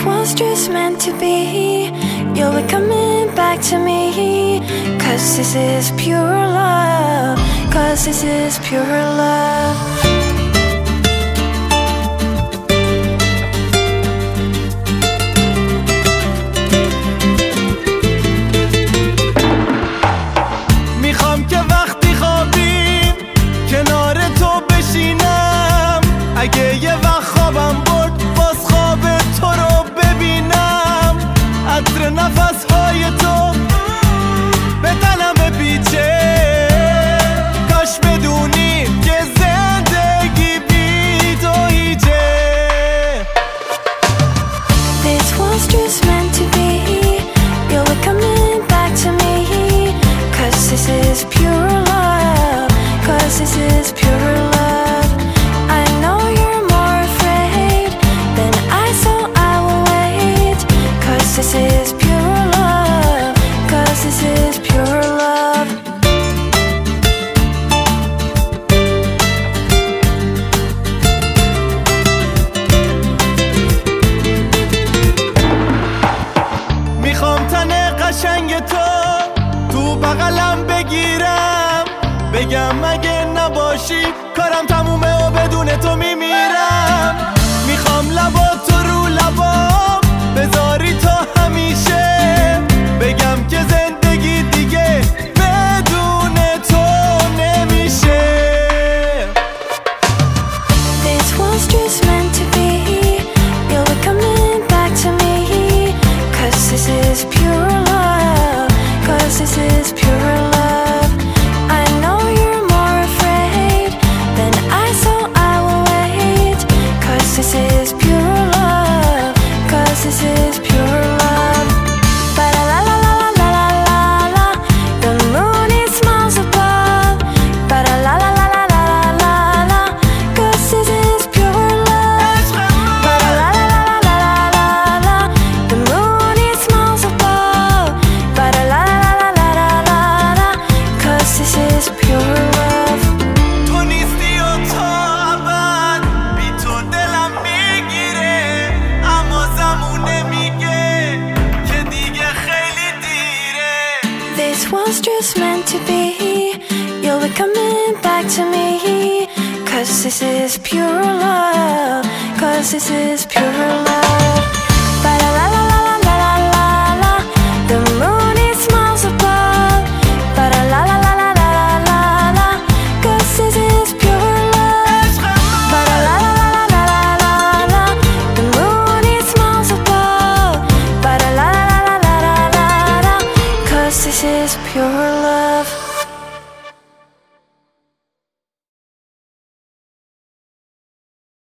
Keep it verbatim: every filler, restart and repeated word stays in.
was just meant to be. You'll be coming back to me. Cause this is pure love. Cause this is pure love. میخوام که وقتی خوابیم کنار تو بشینم. اگه یه وقت خوابم برد باز خواب تو رو ببینم. عطر نفسهای تو به دلم پیچه. کاش بدونی که زندگی بی تو هیچه. This was just meant to be. You'll be coming back to me. Cause this is pure love. Cause this is pure love. I know you're more afraid than I, so I will wait. Cause this is pure love. Cause this is pure love. میخوام تن قشنگ تو تو بغلم بگیرم. بگم اگه نباشی کارم تمومه و بدون تو میمیرم. میخوام لبا تو رو لبام بذاری تا همیشه. بگم که زندگی دیگه بدون تو نمیشه. This was just meant to be. You'll be coming back to me. Cause this is pure love. Cause this is pure love. I know you're more afraid than I, so I will wait. Cause this is pure love. Cause this is pure love. Ba la la la la la la la la. The moon it smiles above. Ba la la la la la la la la. Cause this is pure love. Ba la la la la la la la la. The moon it smiles above. Ba la la la la la la la. Cause this is pure love. تو نیستی و تا ابد بی تو دلم میگیره. اما زمونه میگه که دیگه خیلی دیره. This was just meant to be. You'll be coming back to me. Cause this is pure love. Cause this is pure love. Ba la la la la la la la la. The moon it smiles above. Ba la la la la la la la la. Cause this is pure love. Ba la la la la la la la la. The moon it smiles above. Ba la la la la la la la. Cause this is pure love.